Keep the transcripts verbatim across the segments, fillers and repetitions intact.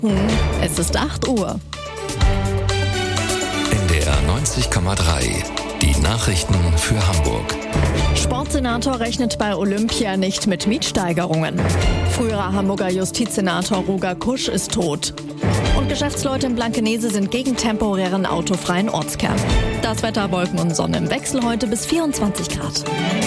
Minuten. Es ist acht Uhr. N D R neunzig Komma drei. Die Nachrichten für Hamburg. Sportsenator rechnet bei Olympia nicht mit Mietsteigerungen. Früherer Hamburger Justizsenator Roger Kusch ist tot. Und Geschäftsleute in Blankenese sind gegen temporären autofreien Ortskern. Das Wetter, Wolken und Sonne im Wechsel heute bis vierundzwanzig Grad.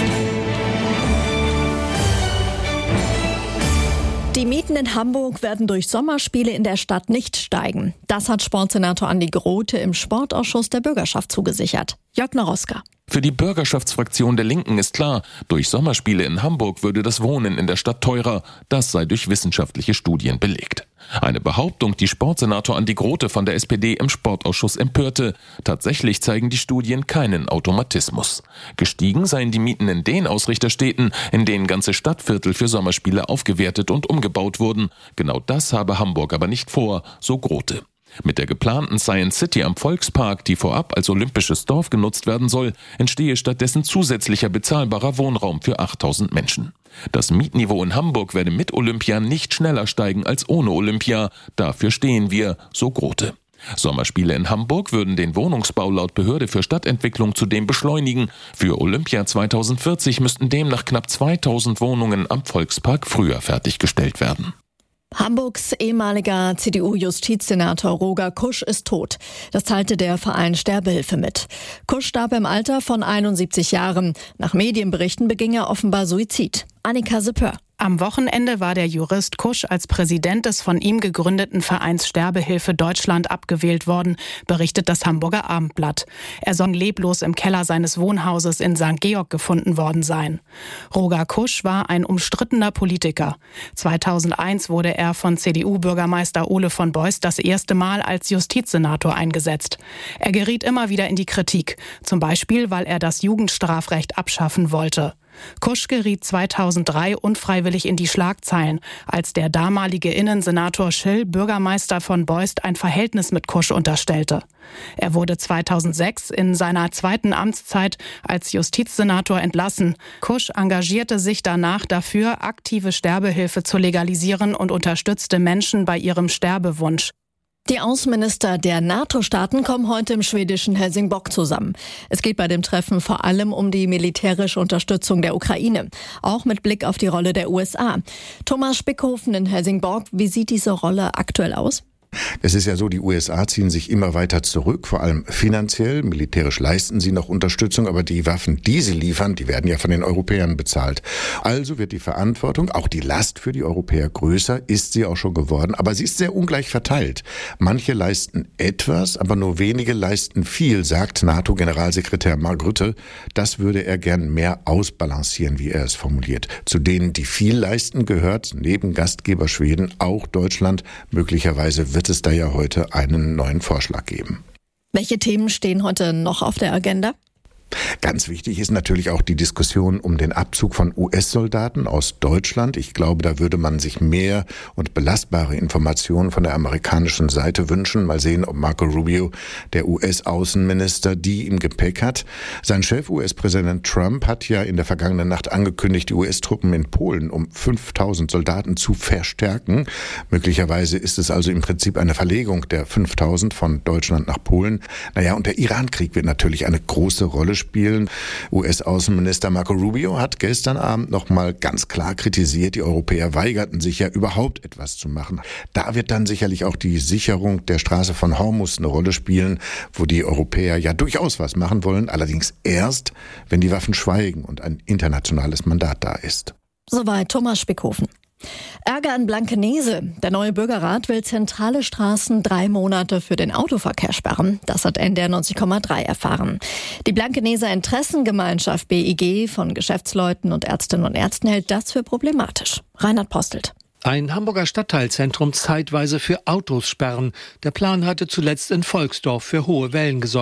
Die Mieten in Hamburg werden durch Sommerspiele in der Stadt nicht steigen. Das hat Sportsenator Andi Grote im Sportausschuss der Bürgerschaft zugesichert. Jörg Naroska. Für die Bürgerschaftsfraktion der Linken ist klar, durch Sommerspiele in Hamburg würde das Wohnen in der Stadt teurer. Das sei durch wissenschaftliche Studien belegt. Eine Behauptung, die Sportsenator Andi Grote von der S P D im Sportausschuss empörte. Tatsächlich zeigen die Studien keinen Automatismus. Gestiegen seien die Mieten in den Ausrichterstädten, in denen ganze Stadtviertel für Sommerspiele aufgewertet und umgebaut wurden. Genau das habe Hamburg aber nicht vor, so Grote. Mit der geplanten Science City am Volkspark, die vorab als olympisches Dorf genutzt werden soll, entstehe stattdessen zusätzlicher bezahlbarer Wohnraum für achttausend Menschen. Das Mietniveau in Hamburg werde mit Olympia nicht schneller steigen als ohne Olympia. Dafür stehen wir, so Grote. Sommerspiele in Hamburg würden den Wohnungsbau laut Behörde für Stadtentwicklung zudem beschleunigen. Für Olympia zweitausendvierzig müssten demnach knapp zweitausend Wohnungen am Volkspark früher fertiggestellt werden. Hamburgs ehemaliger C D U-Justizsenator Roger Kusch ist tot. Das teilte der Verein Sterbehilfe mit. Kusch starb im Alter von einundsiebzig Jahren. Nach Medienberichten beging er offenbar Suizid. Annika Seppör. Am Wochenende war der Jurist Kusch als Präsident des von ihm gegründeten Vereins Sterbehilfe Deutschland abgewählt worden, berichtet das Hamburger Abendblatt. Er soll leblos im Keller seines Wohnhauses in Sankt Georg gefunden worden sein. Roger Kusch war ein umstrittener Politiker. zweitausendeins wurde er von C D U-Bürgermeister Ole von Beust das erste Mal als Justizsenator eingesetzt. Er geriet immer wieder in die Kritik, zum Beispiel, weil er das Jugendstrafrecht abschaffen wollte. Kusch geriet zweitausenddrei unfreiwillig in die Schlagzeilen, als der damalige Innensenator Schill Bürgermeister von Beust ein Verhältnis mit Kusch unterstellte. Er wurde zweitausendsechs in seiner zweiten Amtszeit als Justizsenator entlassen. Kusch engagierte sich danach dafür, aktive Sterbehilfe zu legalisieren und unterstützte Menschen bei ihrem Sterbewunsch. Die Außenminister der NATO-Staaten kommen heute im schwedischen Helsingborg zusammen. Es geht bei dem Treffen vor allem um die militärische Unterstützung der Ukraine, auch mit Blick auf die Rolle der U S A. Thomas Spickhofen in Helsingborg, wie sieht diese Rolle aktuell aus? Es ist ja so, die U S A ziehen sich immer weiter zurück, vor allem finanziell. Militärisch leisten sie noch Unterstützung, aber die Waffen, die sie liefern, die werden ja von den Europäern bezahlt. Also wird die Verantwortung, auch die Last für die Europäer größer, ist sie auch schon geworden, aber sie ist sehr ungleich verteilt. Manche leisten etwas, aber nur wenige leisten viel, sagt NATO-Generalsekretär Mark Rutte. Das würde er gern mehr ausbalancieren, wie er es formuliert. Zu denen, die viel leisten, gehört neben Gastgeber Schweden auch Deutschland. Möglicherweise wird es da ja heute einen neuen Vorschlag geben. Welche Themen stehen heute noch auf der Agenda? Ganz wichtig ist natürlich auch die Diskussion um den Abzug von U S-Soldaten aus Deutschland. Ich glaube, da würde man sich mehr und belastbare Informationen von der amerikanischen Seite wünschen. Mal sehen, ob Marco Rubio, der U S-Außenminister, die im Gepäck hat. Sein Chef, U S-Präsident Trump, hat ja in der vergangenen Nacht angekündigt, die U S-Truppen in Polen um fünftausend Soldaten zu verstärken. Möglicherweise ist es also im Prinzip eine Verlegung der fünftausend von Deutschland nach Polen. Naja, und der Iran-Krieg wird natürlich eine große Rolle spielen. U S-Außenminister Marco Rubio hat gestern Abend noch mal ganz klar kritisiert, die Europäer weigerten sich ja überhaupt etwas zu machen. Da wird dann sicherlich auch die Sicherung der Straße von Hormuz eine Rolle spielen, wo die Europäer ja durchaus was machen wollen, allerdings erst, wenn die Waffen schweigen und ein internationales Mandat da ist. Soweit Thomas Spickhofen. Ärger in Blankenese. Der neue Bürgerrat will zentrale Straßen drei Monate für den Autoverkehr sperren. Das hat N D R neunzig Komma drei erfahren. Die Blankeneser Interessengemeinschaft B I G von Geschäftsleuten und Ärztinnen und Ärzten hält das für problematisch. Reinhard Postelt. Ein Hamburger Stadtteilzentrum zeitweise für Autos sperren. Der Plan hatte zuletzt in Volksdorf für hohe Wellen gesorgt.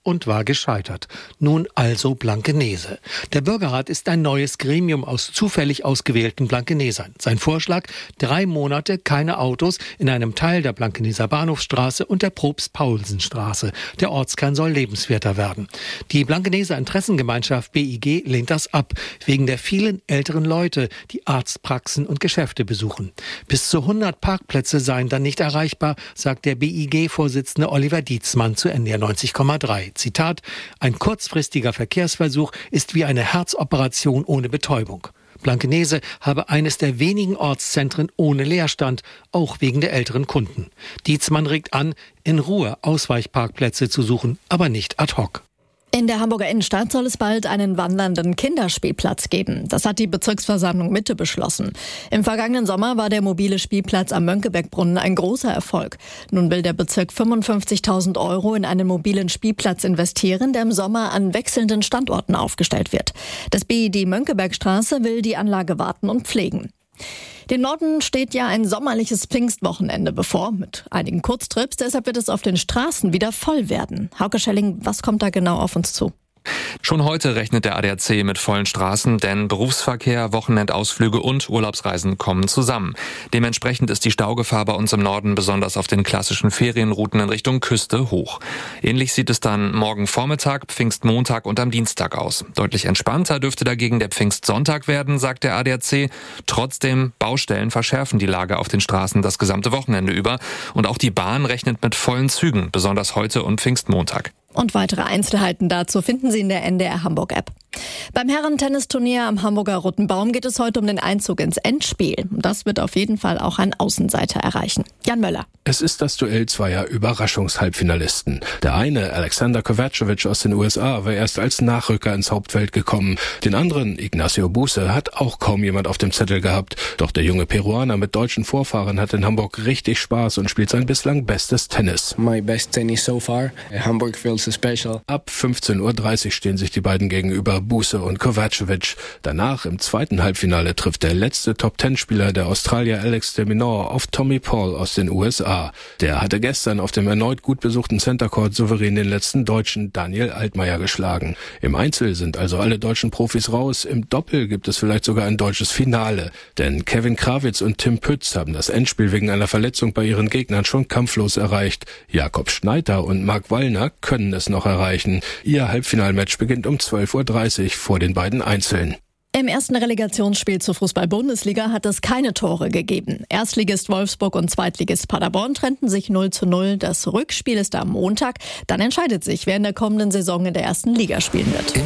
und war gescheitert. Nun also Blankenese. Der Bürgerrat ist ein neues Gremium aus zufällig ausgewählten Blankenesern. Sein Vorschlag: drei Monate keine Autos in einem Teil der Blankeneser Bahnhofsstraße und der Probst-Paulsen-Straße. Der Ortskern soll lebenswerter werden. Die Blankeneser Interessengemeinschaft B I G lehnt das ab, wegen der vielen älteren Leute, die Arztpraxen und Geschäfte besuchen. Bis zu hundert Parkplätze seien dann nicht erreichbar, sagt der B I G-Vorsitzende Oliver Dietzmann zu N D R neunzig Komma drei. Zitat: Ein kurzfristiger Verkehrsversuch ist wie eine Herzoperation ohne Betäubung. Blankenese habe eines der wenigen Ortszentren ohne Leerstand, auch wegen der älteren Kunden. Dietzmann regt an, in Ruhe Ausweichparkplätze zu suchen, aber nicht ad hoc. In der Hamburger Innenstadt soll es bald einen wandernden Kinderspielplatz geben. Das hat die Bezirksversammlung Mitte beschlossen. Im vergangenen Sommer war der mobile Spielplatz am Mönckebergbrunnen ein großer Erfolg. Nun will der Bezirk fünfundfünfzigtausend Euro in einen mobilen Spielplatz investieren, der im Sommer an wechselnden Standorten aufgestellt wird. Das B I D Mönckebergstraße will die Anlage warten und pflegen. Dem Norden steht ja ein sommerliches Pfingstwochenende bevor, mit einigen Kurztrips. Deshalb wird es auf den Straßen wieder voll werden. Hauke Schelling, was kommt da genau auf uns zu? Schon heute rechnet der A D A C mit vollen Straßen, denn Berufsverkehr, Wochenendausflüge und Urlaubsreisen kommen zusammen. Dementsprechend ist die Staugefahr bei uns im Norden besonders auf den klassischen Ferienrouten in Richtung Küste hoch. Ähnlich sieht es dann morgen Vormittag, Pfingstmontag und am Dienstag aus. Deutlich entspannter dürfte dagegen der Pfingstsonntag werden, sagt der A D A C. Trotzdem, Baustellen verschärfen die Lage auf den Straßen das gesamte Wochenende über. Und auch die Bahn rechnet mit vollen Zügen, besonders heute und Pfingstmontag. Und weitere Einzelheiten dazu finden Sie in der N D R Hamburg-App. Beim Herren-Tennisturnier am Hamburger Roten Baum geht es heute um den Einzug ins Endspiel. Das wird auf jeden Fall auch ein Außenseiter erreichen. Jan Möller. Es ist das Duell zweier Überraschungshalbfinalisten. Der eine, Alexander Kovacevic aus den U S A, war erst als Nachrücker ins Hauptfeld gekommen. Den anderen, Ignacio Buse, hat auch kaum jemand auf dem Zettel gehabt. Doch der junge Peruaner mit deutschen Vorfahren hat in Hamburg richtig Spaß und spielt sein bislang bestes Tennis. My best tennis so far. Hamburg feels special. Ab fünfzehn Uhr dreißig stehen sich die beiden gegenüber, Buse und Kovacevic. Danach im zweiten Halbfinale trifft der letzte Top-Ten-Spieler, der Australier Alex de Minaur, auf Tommy Paul aus den U S A. Der hatte gestern auf dem erneut gut besuchten Center Court souverän den letzten Deutschen Daniel Altmaier geschlagen. Im Einzel sind also alle deutschen Profis raus. Im Doppel gibt es vielleicht sogar ein deutsches Finale. Denn Kevin Krawitz und Tim Pütz haben das Endspiel wegen einer Verletzung bei ihren Gegnern schon kampflos erreicht. Jakob Schneider und Marc Wallner können es noch erreichen. Ihr Halbfinalmatch beginnt um zwölf Uhr dreißig vor den beiden Einzeln. Im ersten Relegationsspiel zur Fußball-Bundesliga hat es keine Tore gegeben. Erstligist Wolfsburg und Zweitligist Paderborn trennten sich null zu null. Das Rückspiel ist am Montag. Dann entscheidet sich, wer in der kommenden Saison in der ersten Liga spielen wird.